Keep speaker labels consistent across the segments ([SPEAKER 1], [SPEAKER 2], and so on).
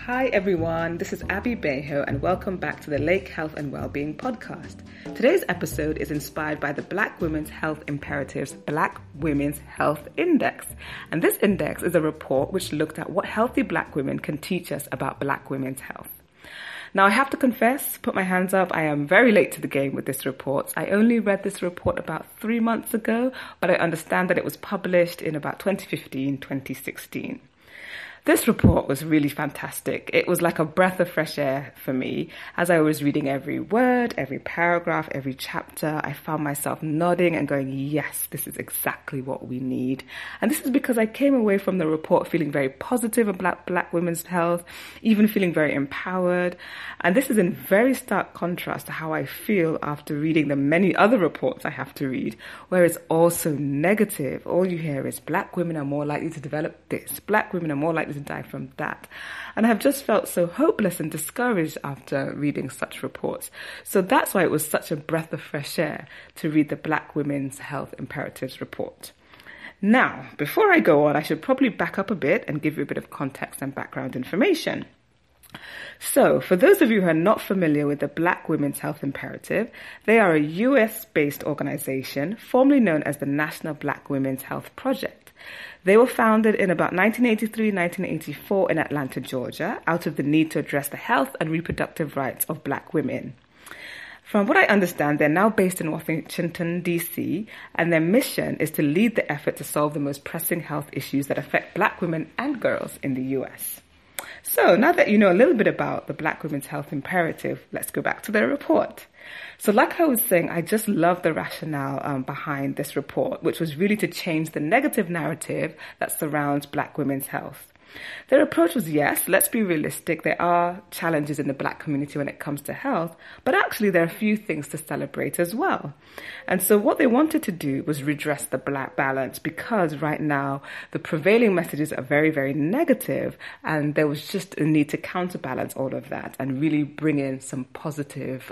[SPEAKER 1] Hi everyone, this is Abby Bejo and welcome back to the Lake Health and Wellbeing podcast. Today's episode is inspired by the Black Women's Health Imperatives Black Women's Health Index. And this index is a report which looked at what healthy Black women can teach us about Black women's health. Now, I have to confess, put my hands up, I am very late to the game with this report. I only read this report about 3 months ago, but I understand that it was published in about 2015, 2016. This report was really fantastic. It was like a breath of fresh air for me. As I was reading every word, every paragraph, every chapter, I found myself nodding and going, yes, this is exactly what we need. And this is because I came away from the report feeling very positive about Black women's health, even feeling very empowered. And this is in very stark contrast to how I feel after reading the many other reports I have to read, where it's all so negative. All you hear is Black women are more likely to develop this. Black women are more likely to die from that. And I have just felt so hopeless and discouraged after reading such reports. So that's why it was such a breath of fresh air to read the Black Women's Health Imperatives report. Now, before I go on, I should probably back up a bit and give you a bit of context and background information. So, for those of you who are not familiar with the Black Women's Health Imperative, they are a US-based organization formerly known as the National Black Women's Health Project. They were founded in about 1983-1984 in Atlanta, Georgia, out of the need to address the health and reproductive rights of Black women. From what I understand, they're now based in Washington, D.C., and their mission is to lead the effort to solve the most pressing health issues that affect Black women and girls in the U.S. So now that you know a little bit about the Black Women's Health Imperative, let's go back to their report. So like I was saying, I just love the rationale behind this report, which was really to change the negative narrative that surrounds Black women's health. Their approach was, yes, let's be realistic. There are challenges in the Black community when it comes to health, but actually there are a few things to celebrate as well. And so what they wanted to do was redress the Black balance, because right now the prevailing messages are very, very negative, and there was just a need to counterbalance all of that and really bring in some positive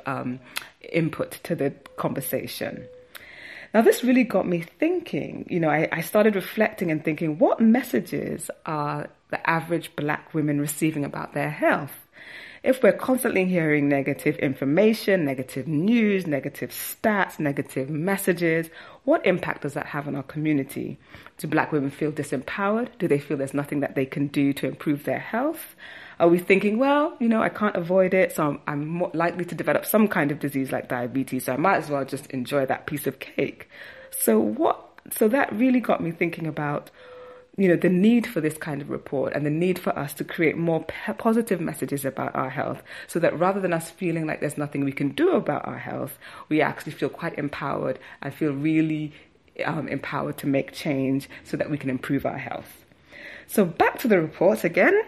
[SPEAKER 1] input to the conversation. Now, this really got me thinking. I started reflecting and thinking, what messages are the average Black women receiving about their health? If we're constantly hearing negative information, negative news, negative stats, negative messages, what impact does that have on our community? Do Black women feel disempowered? Do they feel there's nothing that they can do to improve their health? Are we thinking, well, I can't avoid it, so I'm more likely to develop some kind of disease like diabetes, so I might as well just enjoy that piece of cake. So that really got me thinking about, the need for this kind of report and the need for us to create more positive messages about our health, so that rather than us feeling like there's nothing we can do about our health, we actually feel quite empowered and feel really empowered to make change so that we can improve our health. So back to the report again.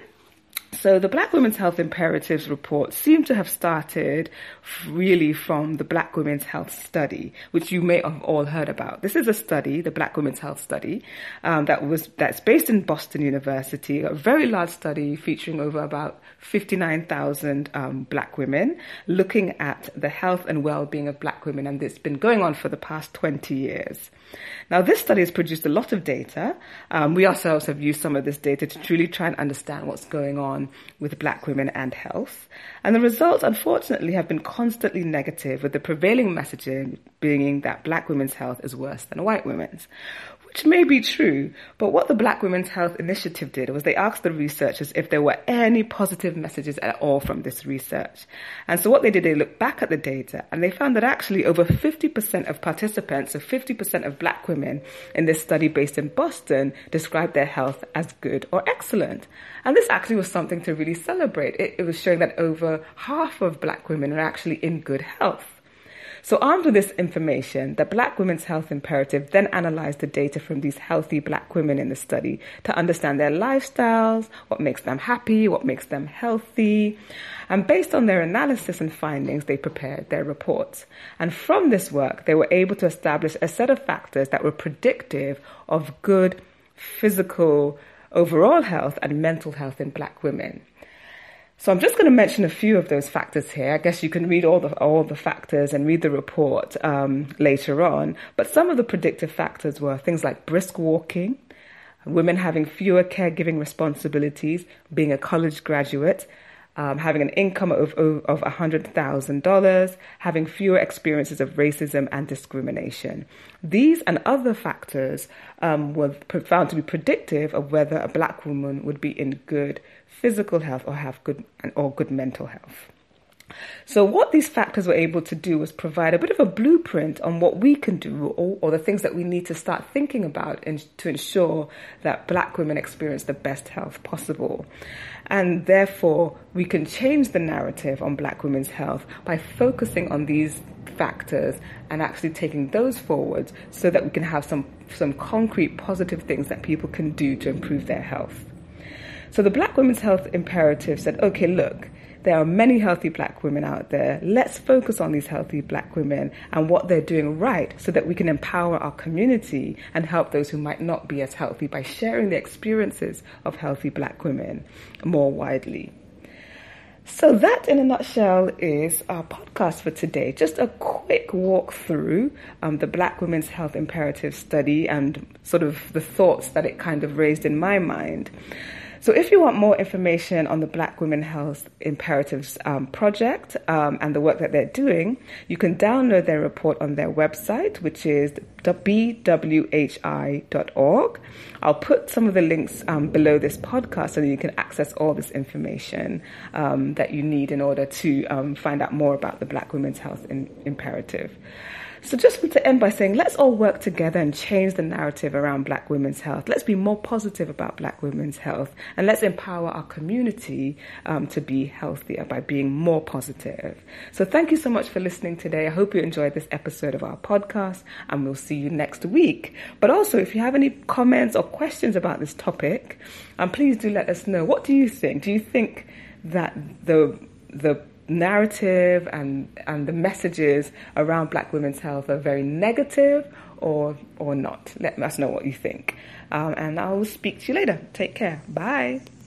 [SPEAKER 1] So the Black Women's Health Imperatives report seemed to have started really from the Black Women's Health Study, which you may have all heard about. This is a study, the Black Women's Health Study, that's based in Boston University, a very large study featuring over about 59,000 Black women, looking at the health and well-being of Black women, and it's been going on for the past 20 years. Now, this study has produced a lot of data. We ourselves have used some of this data to truly try and understand what's going on with Black women and health. And the results, unfortunately, have been constantly negative, with the prevailing messaging being that Black women's health is worse than white women's, which may be true. But what the Black Women's Health Initiative did was they asked the researchers if there were any positive messages at all from this research. And so what they did, they looked back at the data and they found that actually over 50% of participants, so 50% of Black women in this study based in Boston, described their health as good or excellent. And this actually was something to really celebrate. It was showing that over half of Black women are actually in good health. So armed with this information, the Black Women's Health Imperative then analyzed the data from these healthy Black women in the study to understand their lifestyles, what makes them happy, what makes them healthy. And based on their analysis and findings, they prepared their reports. And from this work, they were able to establish a set of factors that were predictive of good physical, overall health and mental health in Black women. So I'm just going to mention a few of those factors here. I guess you can read all the factors and read the report later on. But some of the predictive factors were things like brisk walking, women having fewer caregiving responsibilities, being a college graduate, having an income of $100,000, having fewer experiences of racism and discrimination. These and other factors were found to be predictive of whether a Black woman would be in good physical health or have good mental health. So what these factors were able to do was provide a bit of a blueprint on what we can do or the things that we need to start thinking about to ensure that Black women experience the best health possible. And therefore, we can change the narrative on Black women's health by focusing on these factors and actually taking those forward so that we can have some concrete positive things that people can do to improve their health. So the Black Women's Health Imperative said, okay, look, there are many healthy Black women out there. Let's focus on these healthy Black women and what they're doing right so that we can empower our community and help those who might not be as healthy by sharing the experiences of healthy Black women more widely. So that, in a nutshell, is our podcast for today. Just a quick walk through the Black Women's Health Imperative study and sort of the thoughts that it kind of raised in my mind. So if you want more information on the Black Women Health Imperatives project and the work that they're doing, you can download their report on their website, which is bwhi.org. I'll put some of the links below this podcast so that you can access all this information that you need in order to find out more about the Black Women's Health Imperative. So just want to end by saying, let's all work together and change the narrative around Black women's health. Let's be more positive about Black women's health, and let's empower our community to be healthier by being more positive. So thank you so much for listening today. I hope you enjoyed this episode of our podcast, and we'll see you next week. But also, if you have any comments or questions about this topic, please do let us know. What do you think? Do you think that the narrative and the messages around Black women's health are very negative or not? Let us know what you think. And I will speak to you later. Take care. Bye.